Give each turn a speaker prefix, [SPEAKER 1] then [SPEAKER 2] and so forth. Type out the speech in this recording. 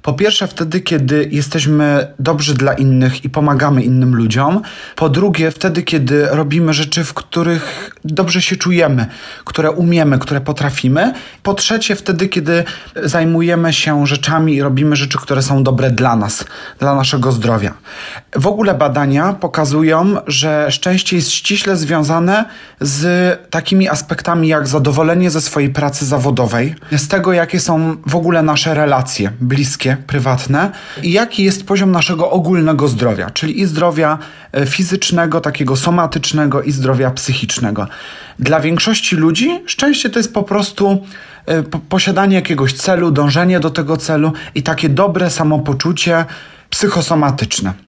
[SPEAKER 1] Po pierwsze wtedy, kiedy jesteśmy dobrzy dla innych i pomagamy innym ludziom. Po drugie wtedy, kiedy robimy rzeczy, w których dobrze się czujemy, które umiemy, które potrafimy. Po trzecie wtedy, kiedy zajmujemy się rzeczami i robimy rzeczy, które są dobre dla nas, dla naszego zdrowia. W ogóle badania pokazują, że szczęście jest ściśle związane z takimi aspektami jak zadowolenie ze swojej pracy zawodowej, z tego, jakie są w ogóle nasze relacje bliskie, prywatne i jaki jest poziom naszego ogólnego zdrowia, czyli i zdrowia fizycznego, takiego somatycznego i zdrowia psychicznego. Dla większości ludzi szczęście to jest po prostu posiadanie jakiegoś celu, dążenie do tego celu i takie dobre samopoczucie psychosomatyczne.